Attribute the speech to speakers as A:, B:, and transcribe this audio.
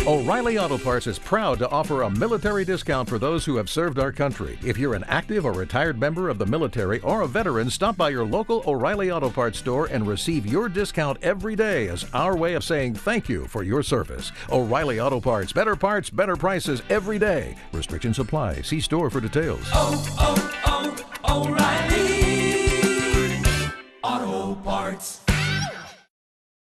A: O'Reilly Auto Parts is proud to offer a military discount for those who have served our country. If you're an active or retired member of the military or a veteran, stop by your local O'Reilly Auto Parts store and receive your discount every day as our way of saying thank you for your service. O'Reilly Auto Parts, better prices every day. Restrictions apply. See store for details.
B: O'Reilly